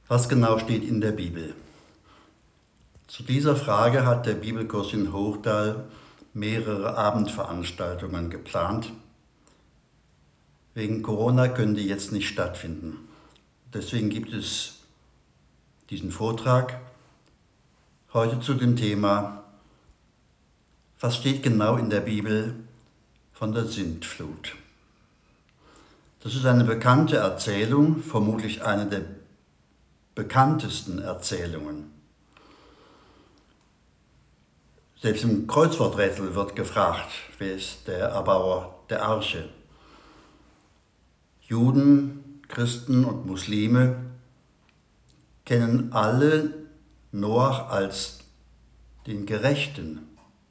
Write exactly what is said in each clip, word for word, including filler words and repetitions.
Was genau steht in der Bibel? Zu dieser Frage hat der Bibelkurs in Hochdahl mehrere Abendveranstaltungen geplant. Wegen Corona können die jetzt nicht stattfinden. Deswegen gibt es diesen Vortrag heute zu dem Thema: Was steht genau in der Bibel von der Sintflut? Das ist eine bekannte Erzählung, vermutlich eine der bekanntesten Erzählungen. Selbst im Kreuzworträtsel wird gefragt, wer ist der Erbauer der Arche? Juden, Christen und Muslime kennen alle Noach als den Gerechten.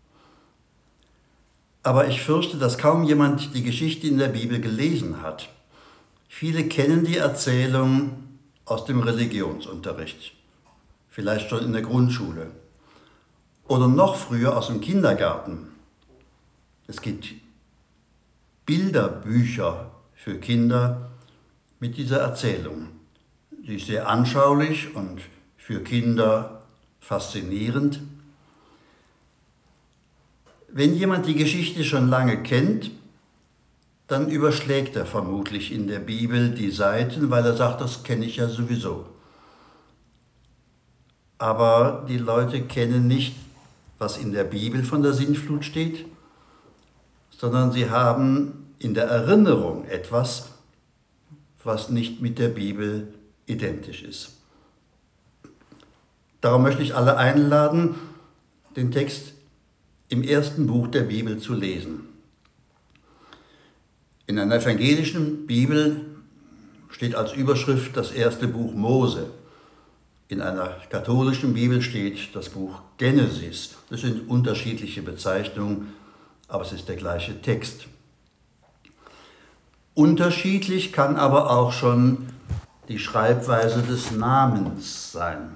Aber ich fürchte, dass kaum jemand die Geschichte in der Bibel gelesen hat. Viele kennen die Erzählung aus dem Religionsunterricht, vielleicht schon in der Grundschule oder noch früher aus dem Kindergarten. Es gibt Bilderbücher für Kinder mit dieser Erzählung. Sie ist sehr anschaulich und für Kinder faszinierend. Wenn jemand die Geschichte schon lange kennt, dann überschlägt er vermutlich in der Bibel die Seiten, weil er sagt, das kenne ich ja sowieso. Aber die Leute kennen nicht, was in der Bibel von der Sintflut steht, sondern sie haben in der Erinnerung etwas, was nicht mit der Bibel identisch ist. Darum möchte ich alle einladen, den Text im ersten Buch der Bibel zu lesen. In einer evangelischen Bibel steht als Überschrift das erste Buch Mose. In einer katholischen Bibel steht das Buch Genesis. Das sind unterschiedliche Bezeichnungen, aber es ist der gleiche Text. Unterschiedlich kann aber auch schon die Schreibweise des Namens sein.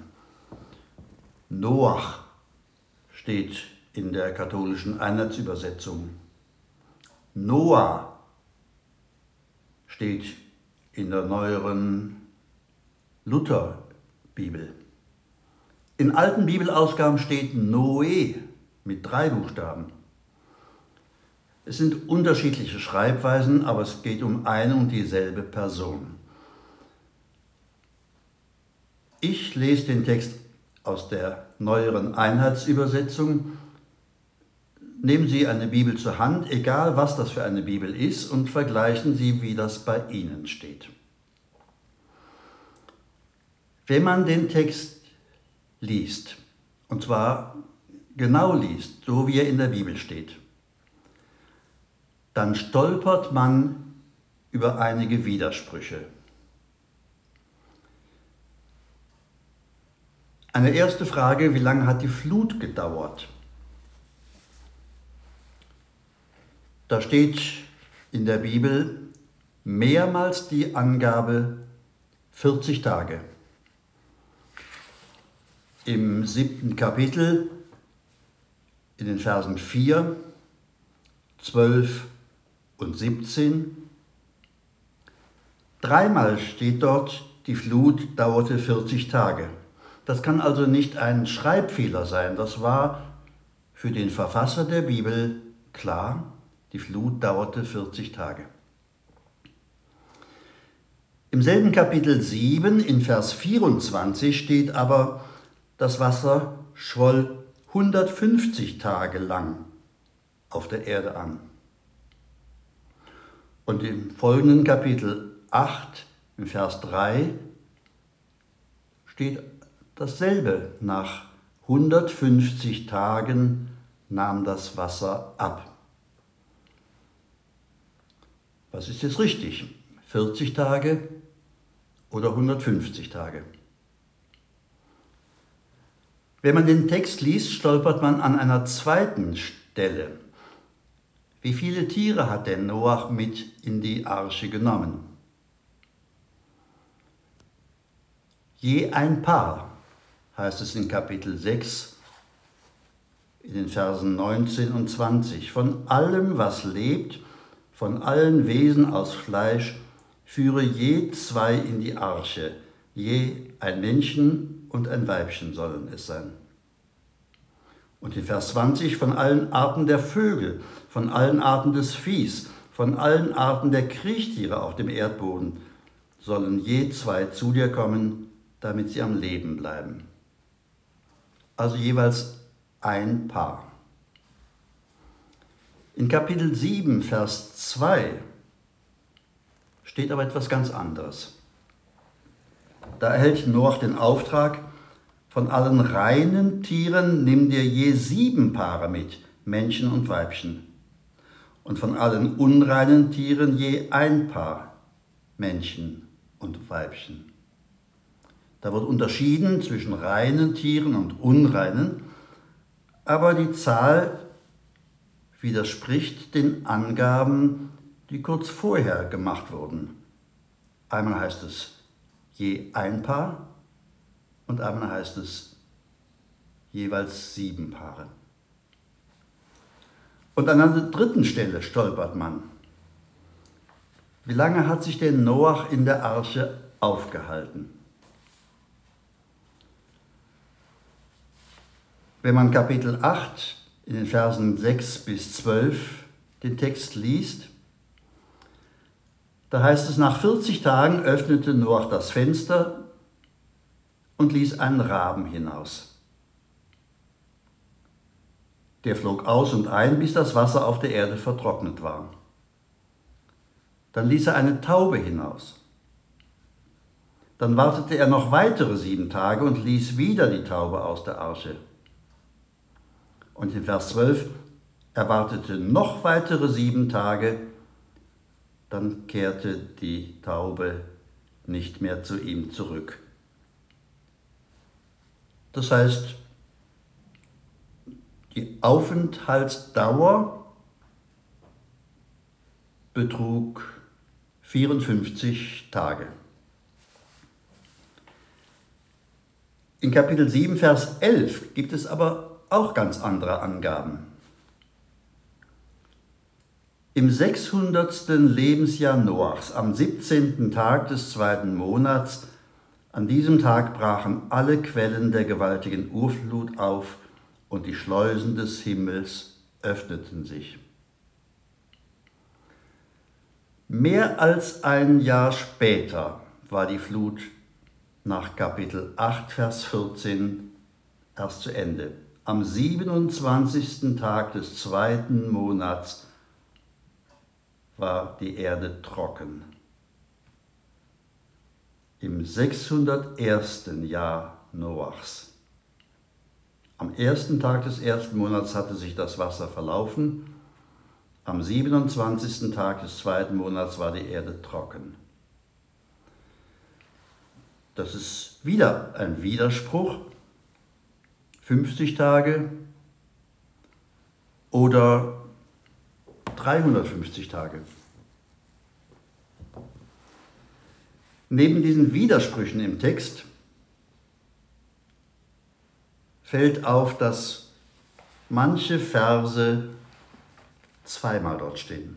Noach steht in der katholischen Einheitsübersetzung. Noah steht in der neueren Lutherbibel. In alten Bibelausgaben steht Noé mit drei Buchstaben. Es sind unterschiedliche Schreibweisen, aber es geht um eine und dieselbe Person. Ich lese den Text aus der neueren Einheitsübersetzung. Nehmen Sie eine Bibel zur Hand, egal was das für eine Bibel ist, und vergleichen Sie, wie das bei Ihnen steht. Wenn man den Text liest, und zwar genau liest, so wie er in der Bibel steht, dann stolpert man über einige Widersprüche. Eine erste Frage: Wie lange hat die Flut gedauert? Da steht in der Bibel mehrmals die Angabe vierzig Tage. Im siebten Kapitel, in den Versen vier, zwölf und siebzehn. Dreimal steht dort, die Flut dauerte vierzig Tage. Das kann also nicht ein Schreibfehler sein. Das war für den Verfasser der Bibel klar. Die Flut dauerte vierzig Tage. Im selben Kapitel sieben, in Vers vierundzwanzig, steht aber, das Wasser schwoll hundertfünfzig Tage lang auf der Erde an. Und im folgenden Kapitel acht, im Vers drei, steht dasselbe. Nach hundertfünfzig Tagen nahm das Wasser ab. Was ist jetzt richtig? vierzig Tage oder hundertfünfzig Tage? Wenn man den Text liest, stolpert man an einer zweiten Stelle. Wie viele Tiere hat denn Noach mit in die Arche genommen? Je ein Paar, heißt es in Kapitel sechs, in den Versen neunzehn und zwanzig. Von allem, was lebt, von allen Wesen aus Fleisch, führe je zwei in die Arche, Je ein Männchen und ein Weibchen sollen es sein. Und in Vers zwanzig, von allen Arten der Vögel, von allen Arten des Viehs, von allen Arten der Kriechtiere auf dem Erdboden, sollen je zwei zu dir kommen, damit sie am Leben bleiben. Also jeweils ein Paar. In Kapitel sieben, Vers zwei steht aber etwas ganz anderes. Da erhält Noach den Auftrag, von allen reinen Tieren nimm dir je sieben Paare mit, Männchen und Weibchen. Und von allen unreinen Tieren je ein Paar, Männchen und Weibchen. Da wird unterschieden zwischen reinen Tieren und unreinen, aber die Zahl widerspricht den Angaben, die kurz vorher gemacht wurden. Einmal heißt es je ein Paar und einmal heißt es jeweils sieben Paare. Und an einer dritten Stelle stolpert man. Wie lange hat sich denn Noach in der Arche aufgehalten? Wenn man Kapitel acht in den Versen sechs bis zwölf den Text liest, da heißt es, nach vierzig Tagen öffnete Noach das Fenster und ließ einen Raben hinaus. Der flog aus und ein, bis das Wasser auf der Erde vertrocknet war. Dann ließ er eine Taube hinaus. Dann wartete er noch weitere sieben Tage und ließ wieder die Taube aus der Arche. Und in Vers zwölf, er wartete noch weitere sieben Tage, dann kehrte die Taube nicht mehr zu ihm zurück. Das heißt, die Aufenthaltsdauer betrug vierundfünfzig Tage. In Kapitel sieben, Vers elf gibt es aber auch ganz andere Angaben. Im sechshundertsten Lebensjahr Noachs, am siebzehnten Tag des zweiten Monats, an diesem Tag brachen alle Quellen der gewaltigen Urflut auf und die Schleusen des Himmels öffneten sich. Mehr als ein Jahr später war die Flut nach Kapitel acht, Vers vierzehn erst zu Ende. Am siebenundzwanzigsten Tag des zweiten Monats war die Erde trocken. Im sechshundertersten Jahr Noachs. Am ersten Tag des ersten Monats hatte sich das Wasser verlaufen. Am siebenundzwanzigsten Tag des zweiten Monats war die Erde trocken. Das ist wieder ein Widerspruch. fünfzig Tage oder dreihundertfünfzig Tage. Neben diesen Widersprüchen im Text fällt auf, dass manche Verse zweimal dort stehen.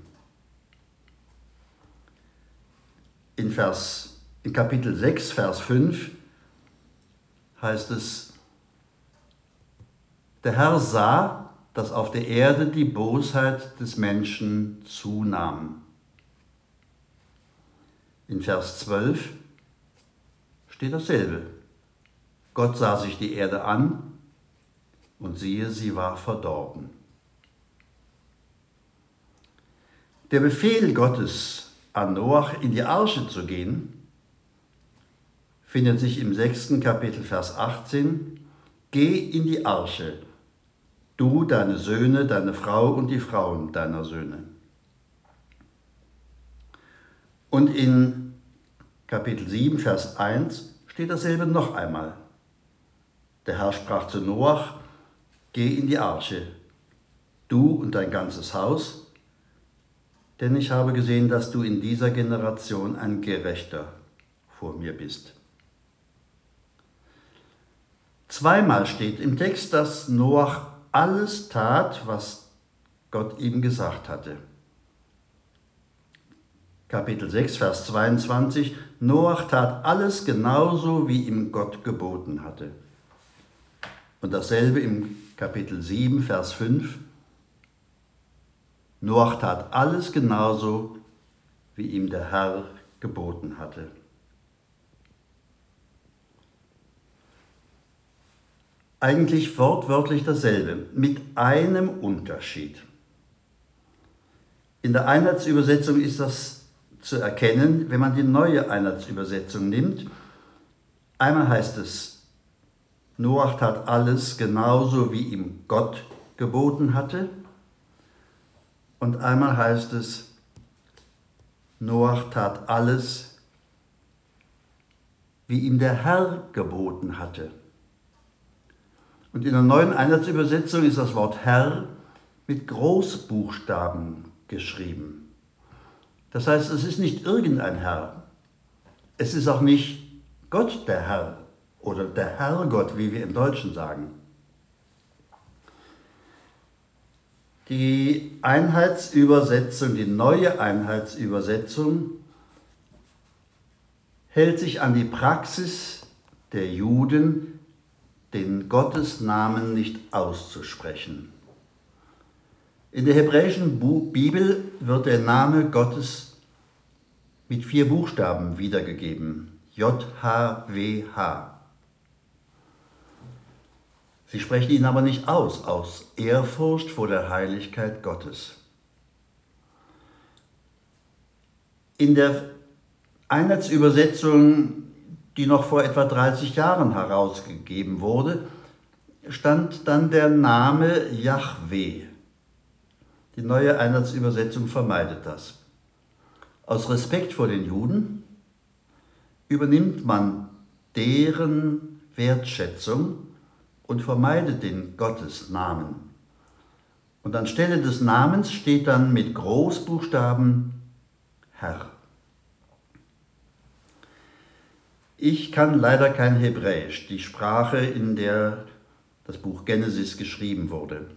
In, Vers, in Kapitel sechs, Vers fünf heißt es, der Herr sah, dass auf der Erde die Bosheit des Menschen zunahm. In Vers zwölf steht dasselbe. Gott sah sich die Erde an und siehe, sie war verdorben. Der Befehl Gottes an Noach, in die Arche zu gehen, findet sich im sechsten Kapitel, Vers achtzehn. Geh in die Arche, du, deine Söhne, deine Frau und die Frauen deiner Söhne. Und in Kapitel sieben, Vers eins steht dasselbe noch einmal. Der Herr sprach zu Noach, geh in die Arche, du und dein ganzes Haus, denn ich habe gesehen, dass du in dieser Generation ein Gerechter vor mir bist. Zweimal steht im Text, dass Noach alles tat, was Gott ihm gesagt hatte. Kapitel sechs, Vers zweiundzwanzig, Noach tat alles genauso, wie ihm Gott geboten hatte. Und dasselbe im Kapitel sieben, Vers fünf. Noach tat alles genauso, wie ihm der Herr geboten hatte. Eigentlich wortwörtlich dasselbe, mit einem Unterschied. In der Einheitsübersetzung ist das zu erkennen, wenn man die neue Einheitsübersetzung nimmt. Einmal heißt es, Noach tat alles genauso, wie ihm Gott geboten hatte. Und einmal heißt es, Noach tat alles, wie ihm der Herr geboten hatte. Und in der neuen Einheitsübersetzung ist das Wort Herr mit Großbuchstaben geschrieben. Das heißt, es ist nicht irgendein Herr. Es ist auch nicht Gott der Herr oder der Herrgott, wie wir im Deutschen sagen. Die Einheitsübersetzung, die neue Einheitsübersetzung, hält sich an die Praxis der Juden, den Gottesnamen nicht auszusprechen. In der hebräischen Bibel wird der Name Gottes mit vier Buchstaben wiedergegeben, J H W H. Sie sprechen ihn aber nicht aus, aus Ehrfurcht vor der Heiligkeit Gottes. In der Einheitsübersetzung, die noch vor etwa dreißig Jahren herausgegeben wurde, stand dann der Name Jahwe. Die neue Einheitsübersetzung vermeidet das. Aus Respekt vor den Juden übernimmt man deren Wertschätzung und vermeidet den Gottesnamen. Und anstelle des Namens steht dann mit Großbuchstaben Herr. Ich kann leider kein Hebräisch, die Sprache, in der das Buch Genesis geschrieben wurde.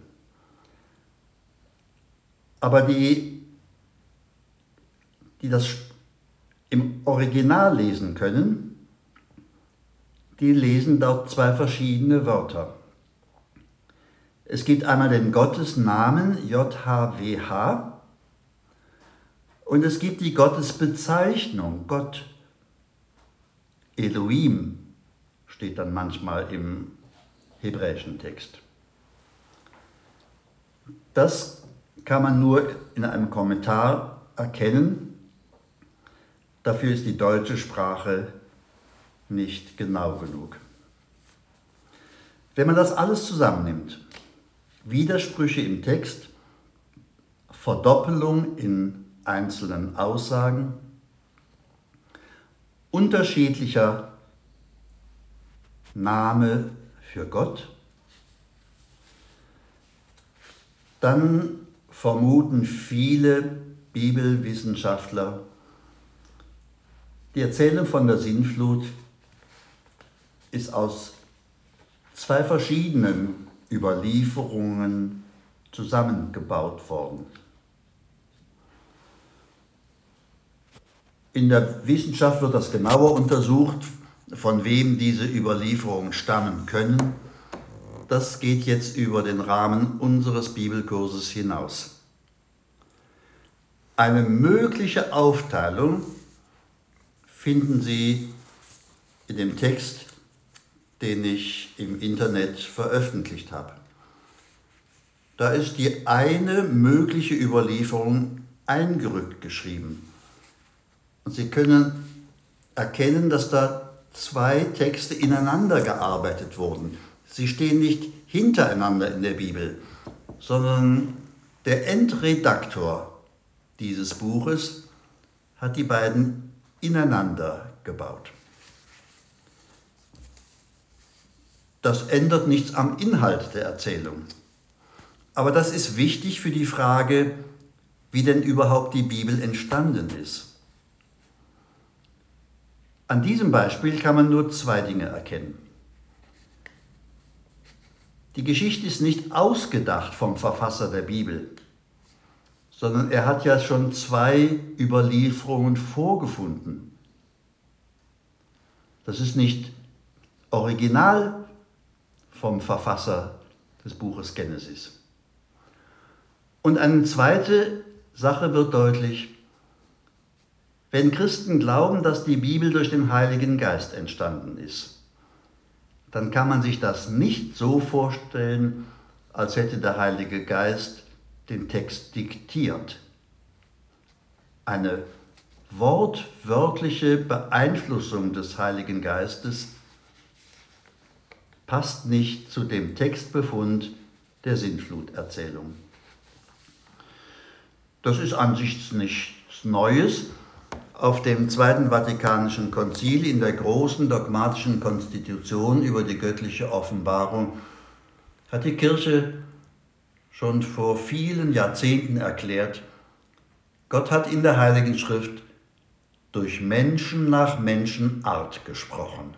Aber die, die das im Original lesen können, die lesen dort zwei verschiedene Wörter. Es gibt einmal den Gottesnamen J H W H und es gibt die Gottesbezeichnung, Gott. Elohim steht dann manchmal im hebräischen Text. Das kann man nur in einem Kommentar erkennen. Dafür ist die deutsche Sprache nicht genau genug. Wenn man das alles zusammennimmt, Widersprüche im Text, Verdoppelung in einzelnen Aussagen, unterschiedlicher Name für Gott, dann vermuten viele Bibelwissenschaftler, die Erzählung von der Sintflut ist aus zwei verschiedenen Überlieferungen zusammengebaut worden. In der Wissenschaft wird das genauer untersucht, von wem diese Überlieferungen stammen können. Das geht jetzt über den Rahmen unseres Bibelkurses hinaus. Eine mögliche Aufteilung finden Sie in dem Text, den ich im Internet veröffentlicht habe. Da ist die eine mögliche Überlieferung eingerückt geschrieben. Und Sie können erkennen, dass da zwei Texte ineinander gearbeitet wurden. Sie stehen nicht hintereinander in der Bibel, sondern der Endredaktor dieses Buches hat die beiden ineinander gebaut. Das ändert nichts am Inhalt der Erzählung. Aber das ist wichtig für die Frage, wie denn überhaupt die Bibel entstanden ist. An diesem Beispiel kann man nur zwei Dinge erkennen. Die Geschichte ist nicht ausgedacht vom Verfasser der Bibel, sondern er hat ja schon zwei Überlieferungen vorgefunden. Das ist nicht original vom Verfasser des Buches Genesis. Und eine zweite Sache wird deutlich: Wenn Christen glauben, dass die Bibel durch den Heiligen Geist entstanden ist, dann kann man sich das nicht so vorstellen, als hätte der Heilige Geist den Text diktiert. Eine wortwörtliche Beeinflussung des Heiligen Geistes passt nicht zu dem Textbefund der Sintfluterzählung. Das ist an sich nichts Neues. Auf dem Zweiten Vatikanischen Konzil in der großen dogmatischen Konstitution über die göttliche Offenbarung hat die Kirche schon vor vielen Jahrzehnten erklärt, Gott hat in der Heiligen Schrift durch Menschen nach Menschenart gesprochen.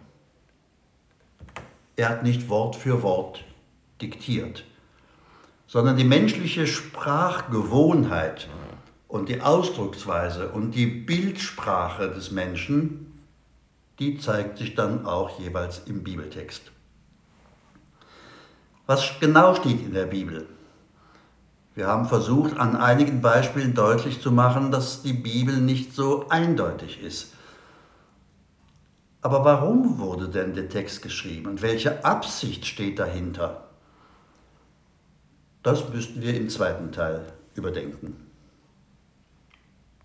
Er hat nicht Wort für Wort diktiert, sondern die menschliche Sprachgewohnheit und die Ausdrucksweise und die Bildsprache des Menschen, die zeigt sich dann auch jeweils im Bibeltext. Was genau steht in der Bibel? Wir haben versucht, an einigen Beispielen deutlich zu machen, dass die Bibel nicht so eindeutig ist. Aber warum wurde denn der Text geschrieben und welche Absicht steht dahinter? Das müssten wir im zweiten Teil überdenken.